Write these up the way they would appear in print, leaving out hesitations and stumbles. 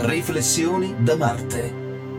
Riflessioni da Marte.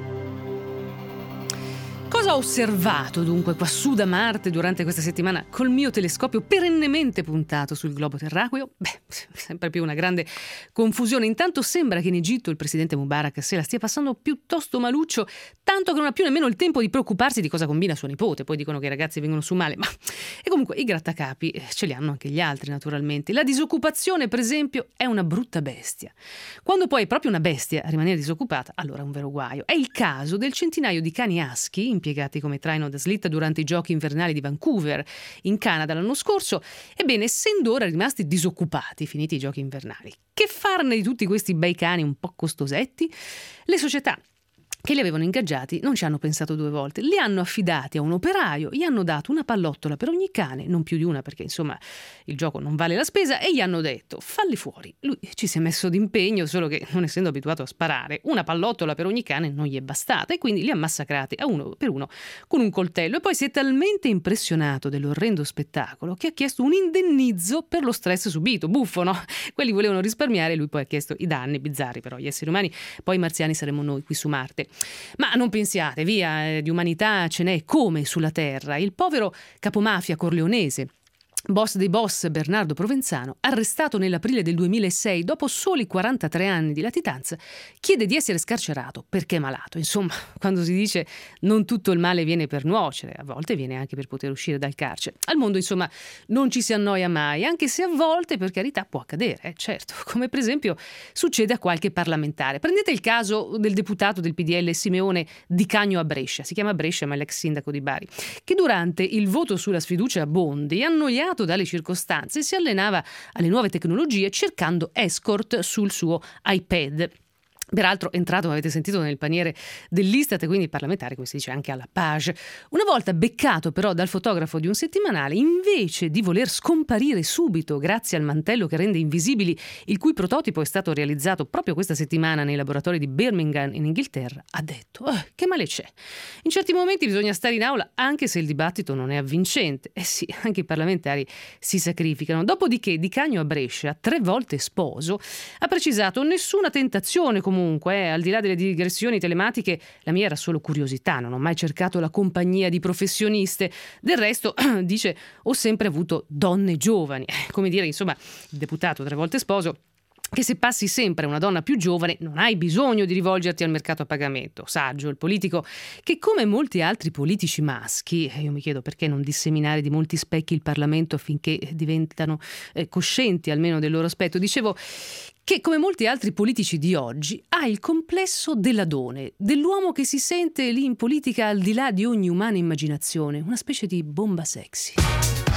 Cosa ho osservato dunque quassù da Marte durante questa settimana col mio telescopio perennemente puntato sul globo terracqueo? Sempre più una grande confusione. Intanto sembra che in Egitto il presidente Mubarak se la stia passando piuttosto maluccio, tanto che non ha più nemmeno il tempo di preoccuparsi di cosa combina suo nipote. Poi dicono che i ragazzi vengono su male, E comunque i grattacapi ce li hanno anche gli altri, naturalmente. La disoccupazione, per esempio, è una brutta bestia. Quando poi è proprio una bestia a rimanere disoccupata, allora è un vero guaio. È il caso del centinaio di cani husky impiegati come traino da slitta durante i giochi invernali di Vancouver in Canada l'anno scorso. Ebbene, essendo ora rimasti disoccupati, finiti i giochi invernali, che farne di tutti questi bei cani un po' costosetti? Le società che li avevano ingaggiati non ci hanno pensato due volte, li hanno affidati a un operaio, gli hanno dato una pallottola per ogni cane, non più di una perché insomma il gioco non vale la spesa, e gli hanno detto falli fuori. Lui ci si è messo d'impegno, solo che non essendo abituato a sparare, una pallottola per ogni cane non gli è bastata e quindi li ha massacrati a uno per uno con un coltello, e poi si è talmente impressionato dell'orrendo spettacolo che ha chiesto un indennizzo per lo stress subito. Buffo, no? Quelli volevano risparmiare, lui poi ha chiesto i danni bizzarri, però gli esseri umani, poi i marziani saremo noi qui su Marte. Ma non pensiate, via, di umanità ce n'è come sulla Terra. Il povero capomafia corleonese, boss dei boss Bernardo Provenzano, arrestato nell'aprile del 2006 dopo soli 43 anni di latitanza, chiede di essere scarcerato perché è malato. Insomma, quando si dice non tutto il male viene per nuocere, a volte viene anche per poter uscire dal carcere. Al mondo, insomma, non ci si annoia mai, anche se a volte, per carità, può accadere, certo, come per esempio succede a qualche parlamentare. Prendete il caso del deputato del PDL Simeone Di Cagno a Brescia, si chiama Brescia ma è l'ex sindaco di Bari, che durante il voto sulla sfiducia a Bondi, annoiato dalle circostanze, si allenava alle nuove tecnologie cercando escort sul suo iPad. Peraltro entrato, avete sentito, nel paniere dell'Istat, quindi parlamentare, come si dice anche alla page. Una volta beccato però dal fotografo di un settimanale, invece di voler scomparire subito grazie al mantello che rende invisibili, il cui prototipo è stato realizzato proprio questa settimana nei laboratori di Birmingham in Inghilterra, ha detto che male c'è. In certi momenti bisogna stare in aula anche se il dibattito non è avvincente. Sì, anche i parlamentari si sacrificano. Dopodiché Di Cagno a Brescia, 3 volte sposo, ha precisato: nessuna tentazione comunque, al di là delle digressioni telematiche, la mia era solo curiosità, non ho mai cercato la compagnia di professioniste. Del resto, dice, ho sempre avuto donne giovani. Come dire, insomma, il deputato 3 volte sposo, che se passi sempre una donna più giovane non hai bisogno di rivolgerti al mercato a pagamento. Saggio il politico che, come molti altri politici maschi, io mi chiedo perché non disseminare di molti specchi il Parlamento affinché diventano coscienti almeno del loro aspetto, dicevo che come molti altri politici di oggi ha il complesso dell'adone, dell'uomo che si sente lì in politica al di là di ogni umana immaginazione, una specie di bomba sexy.